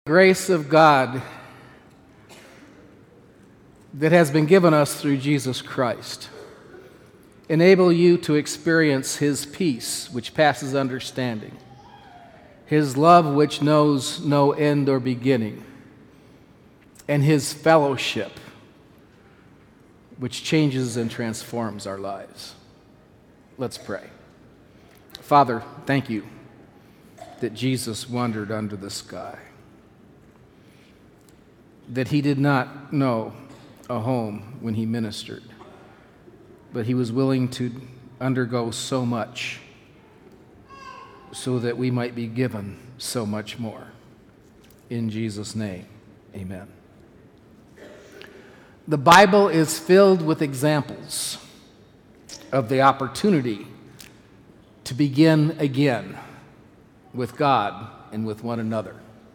Grace of God that has been given us through Jesus Christ enable you to experience His peace, which passes understanding, His love, which knows no end or beginning, and His fellowship, which changes and transforms our lives. Let's pray. Father, thank you that Jesus wandered under the sky, that He did not know a home when He ministered, but He was willing to undergo so much so that we might be given so much more. In Jesus' name, amen. The Bible is filled with examples of the opportunity to begin again with God and with one another.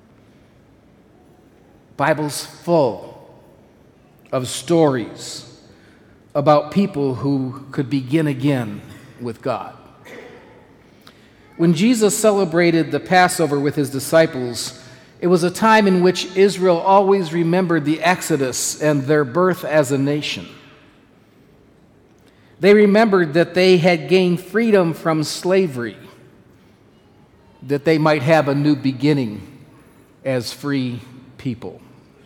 Bible's full of stories about people who could begin again with God. When Jesus celebrated the Passover with His disciples, it was a time in which Israel always remembered the Exodus and their birth as a nation. They remembered that they had gained freedom from slavery, that they might have a new beginning as free people.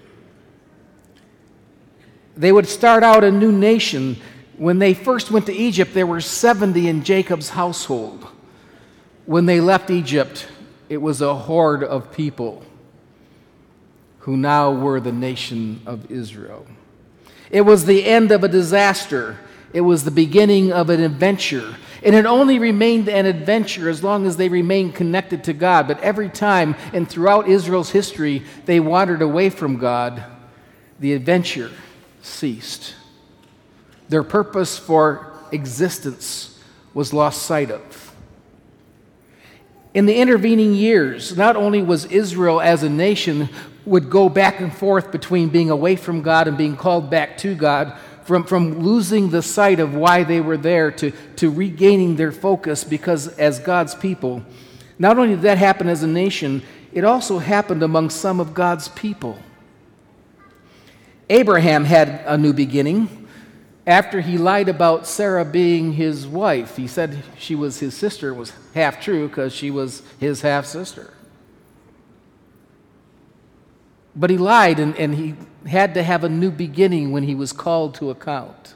They would start out a new nation. When they first went to Egypt, there were 70 in Jacob's household. When they left Egypt, it was a horde of people who now were the nation of Israel. It was the end of a disaster. It was the beginning of an adventure. And it only remained an adventure as long as they remained connected to God. But every time and throughout Israel's history they wandered away from God, the adventure ceased. Their purpose for existence was lost sight of. In the intervening years, not only was Israel as a nation would go back and forth between being away from God and being called back to God, from losing the sight of why they were there to regaining their focus because as God's people, not only did that happen as a nation, it also happened among some of God's people. Abraham had a new beginning after he lied about Sarah being his wife. He said she was his sister. It was half true because she was his half-sister. But he lied, and he had to have a new beginning when he was called to account.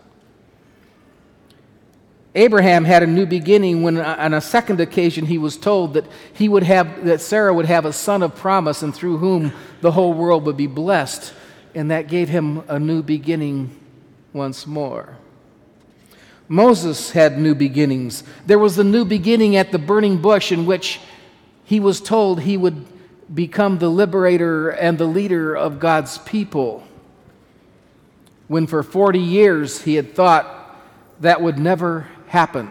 Abraham had a new beginning when on a second occasion he was told that Sarah would have a son of promise and through whom the whole world would be blessed. And that gave him a new beginning once more. Moses had new beginnings. There was the new beginning at the burning bush in which he was told he would become the liberator and the leader of God's people, when for 40 years he had thought that would never happen.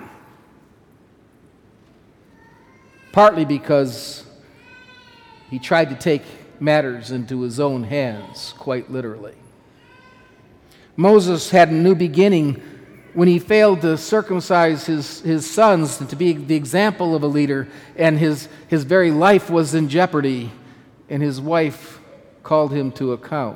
Partly because he tried to take matters into his own hands, quite literally. Moses had a new beginning when he failed to circumcise his sons to be the example of a leader, and his very life was in jeopardy, and his wife called him to account.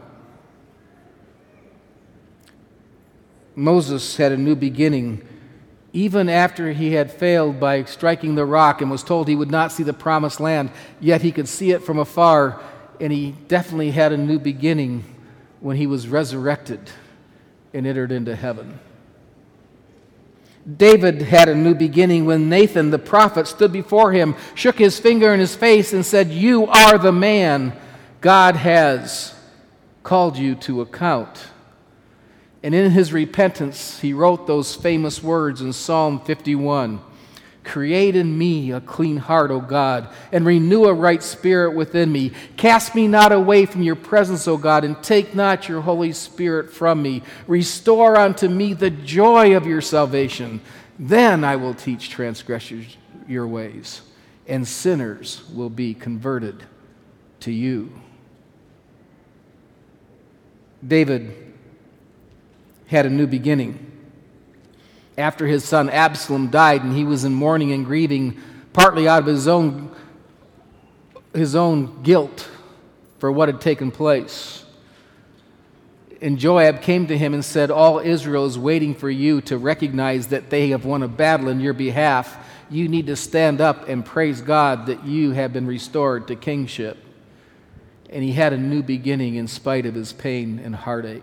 Moses had a new beginning even after he had failed by striking the rock and was told he would not see the promised land, yet he could see it from afar. And he definitely had a new beginning when he was resurrected and entered into heaven. David had a new beginning when Nathan, the prophet, stood before him, shook his finger in his face, and said, "You are the man. God has called you to account." And in his repentance, he wrote those famous words in Psalm 51. "Create in me a clean heart, O God, and renew a right spirit within me. Cast me not away from your presence, O God, and take not your Holy Spirit from me. Restore unto me the joy of your salvation. Then I will teach transgressors your ways, and sinners will be converted to you." David had a new beginning after his son Absalom died, and he was in mourning and grieving, partly out of his own guilt for what had taken place. And Joab came to him and said, "All Israel is waiting for you to recognize that they have won a battle in your behalf. You need to stand up and praise God that you have been restored to kingship." And he had a new beginning in spite of his pain and heartache.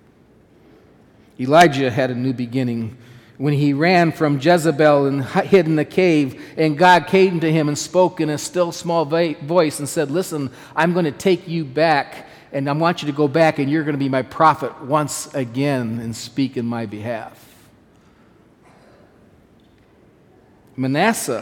Elijah had a new beginning when he ran from Jezebel and hid in the cave, and God came to him and spoke in a still small voice and said, "Listen, I'm going to take you back, and I want you to go back, and you're going to be my prophet once again and speak in my behalf." Manasseh,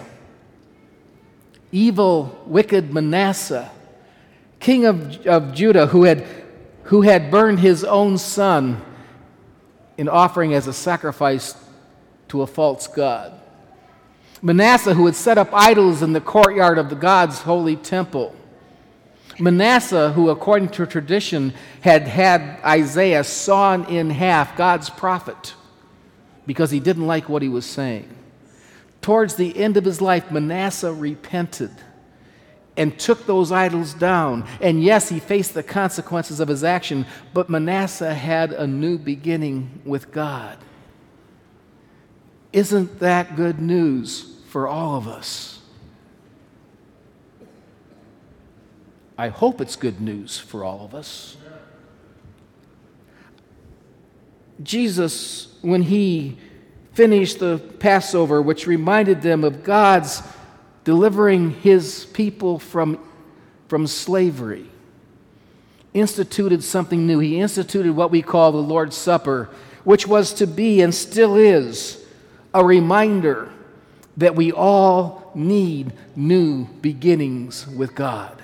evil, wicked Manasseh, king of Judah, who had burned his own son in offering as a sacrifice to a false god. Manasseh, who had set up idols in the courtyard of the God's holy temple. Manasseh, who according to tradition had Isaiah sawn in half, God's prophet, because he didn't like what he was saying. Towards the end of his life, Manasseh repented and took those idols down. And yes, he faced the consequences of his action, but Manasseh had a new beginning with God. Isn't that good news for all of us? I hope it's good news for all of us. Jesus, when he finished the Passover, which reminded them of God's delivering his people from slavery, instituted something new. He instituted what we call the Lord's Supper, which was to be and still is a reminder that we all need new beginnings with God.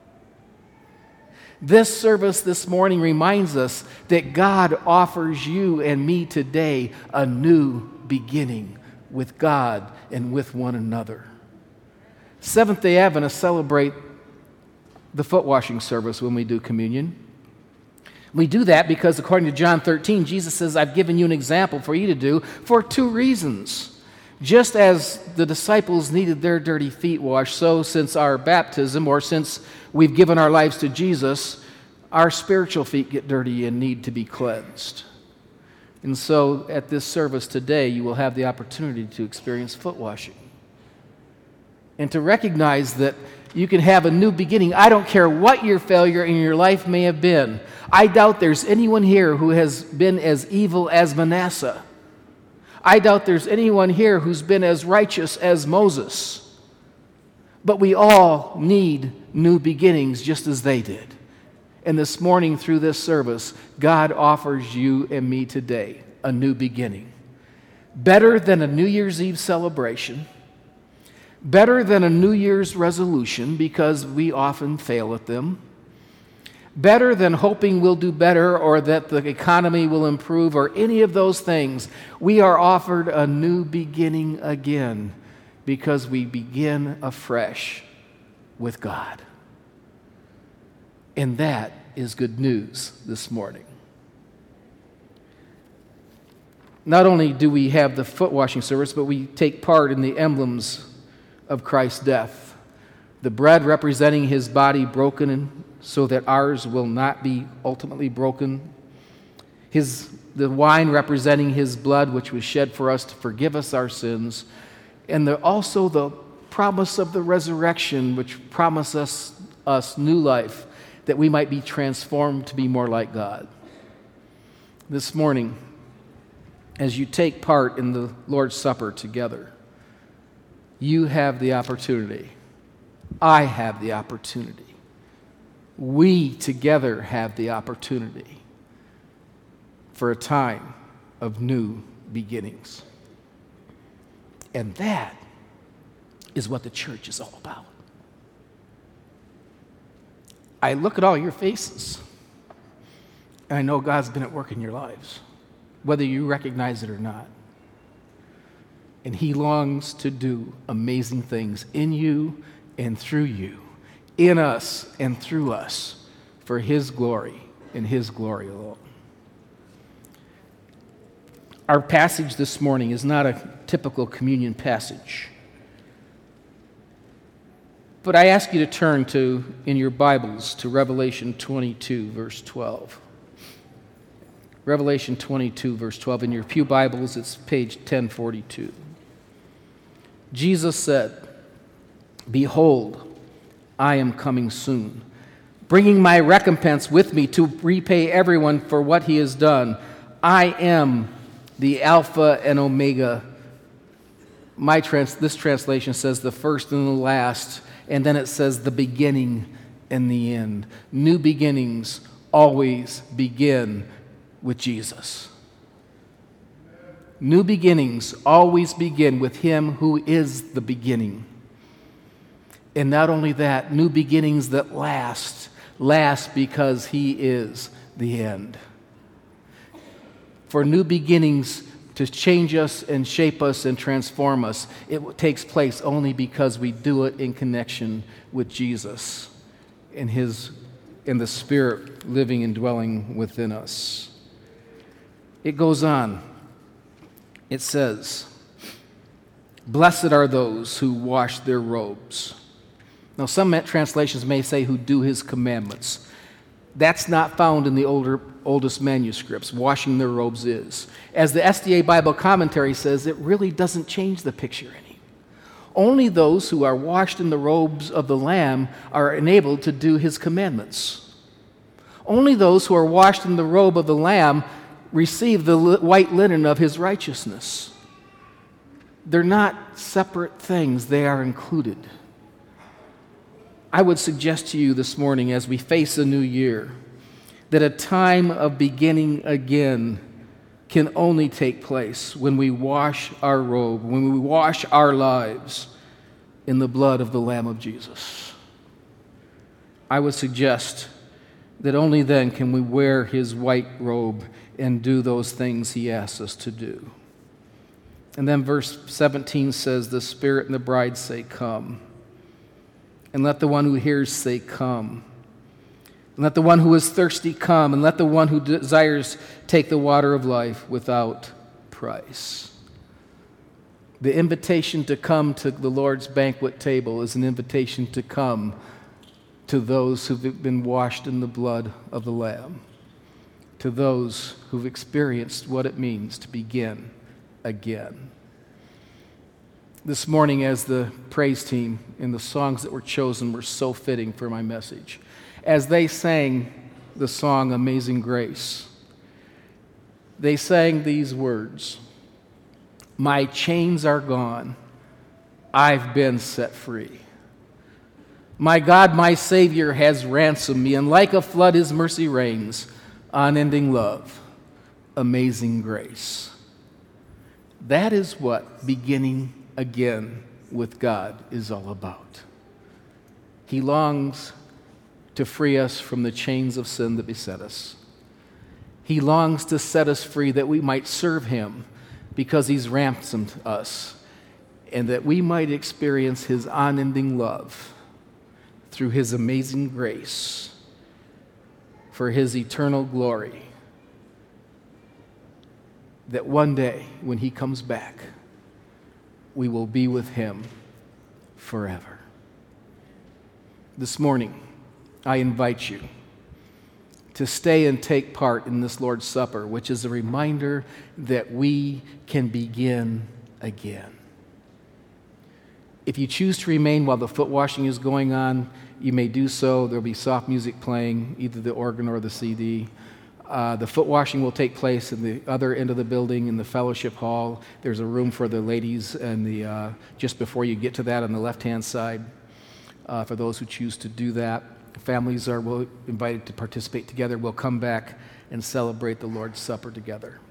This service this morning reminds us that God offers you and me today a new beginning with God and with one another. Seventh-day Adventists celebrate the foot washing service when we do communion. We do that because according to John 13, Jesus says, "I've given you an example for you to do for two reasons." Just as the disciples needed their dirty feet washed, so since our baptism, or since we've given our lives to Jesus, our spiritual feet get dirty and need to be cleansed. And so at this service today, you will have the opportunity to experience foot washing and to recognize that you can have a new beginning. I don't care what your failure in your life may have been. I doubt there's anyone here who has been as evil as Manasseh. I doubt there's anyone here who's been as righteous as Moses. But we all need new beginnings just as they did. And this morning through this service, God offers you and me today a new beginning. Better than a New Year's Eve celebration. Better than a New Year's resolution, because we often fail at them. Better than hoping we'll do better or that the economy will improve or any of those things. We are offered a new beginning again because we begin afresh with God. And that is good news this morning. Not only do we have the foot washing service, but we take part in the emblems of Christ's death. The bread representing his body broken so that ours will not be ultimately broken. The wine representing his blood, which was shed for us to forgive us our sins. And also the promise of the resurrection, which promises us new life, that we might be transformed to be more like God. This morning, as you take part in the Lord's Supper together, you have the opportunity. I have the opportunity. We together have the opportunity for a time of new beginnings. And that is what the church is all about. I look at all your faces, and I know God's been at work in your lives, whether you recognize it or not. And he longs to do amazing things in you and through you, in us and through us, for his glory and his glory alone. Our passage this morning is not a typical communion passage. But I ask you to turn in your Bibles to Revelation 22, verse 12. Revelation 22, verse 12. In your pew Bibles, it's page 1042. Jesus said, "Behold, I am coming soon, bringing my recompense with me to repay everyone for what he has done. I am the Alpha and Omega." This translation says the first and the last, and then it says the beginning and the end. New beginnings always begin with Jesus. New beginnings always begin with Him who is the beginning. And not only that, new beginnings that last because He is the end. For new beginnings to change us and shape us and transform us, it takes place only because we do it in connection with Jesus and the Spirit living and dwelling within us. It goes on. It says, "Blessed are those who wash their robes." Now, some translations may say who do His commandments. That's not found in the oldest manuscripts. Washing their robes is. As the SDA Bible commentary says, it really doesn't change the picture any. Only those who are washed in the robes of the Lamb are enabled to do His commandments. Only those who are washed in the robe of the Lamb receive the white linen of His righteousness. They're not separate things, they are included. I would suggest to you this morning, as we face a new year, that a time of beginning again can only take place when we wash our robe, when we wash our lives in the blood of the Lamb of Jesus. I would suggest that only then can we wear His white robe and do those things He asks us to do. And then verse 17 says, "The Spirit and the bride say, 'Come.' And let the one who hears say, 'Come.' And let the one who is thirsty come, and let the one who desires take the water of life without price." The invitation to come to the Lord's banquet table is an invitation to come to those who've been washed in the blood of the Lamb, to those who've experienced what it means to begin again. This morning, as the praise team and the songs that were chosen were so fitting for my message, as they sang the song Amazing Grace, they sang these words, "My chains are gone, I've been set free. My God, my Savior has ransomed me, and like a flood His mercy reigns, unending love, amazing grace." That is what beginning again with God is all about. He longs to free us from the chains of sin that beset us. He longs to set us free that we might serve Him because He's ransomed us, and that we might experience His unending love through His amazing grace for His eternal glory, that one day when He comes back, we will be with Him forever. This morning, I invite you to stay and take part in this Lord's Supper, which is a reminder that we can begin again. If you choose to remain while the foot washing is going on, you may do so. There will be soft music playing, either the organ or the CD. The foot washing will take place in the other end of the building in the fellowship hall. There's a room for the ladies and just before you get to that on the left-hand side for those who choose to do that. Families are invited to participate together. We'll come back and celebrate the Lord's Supper together.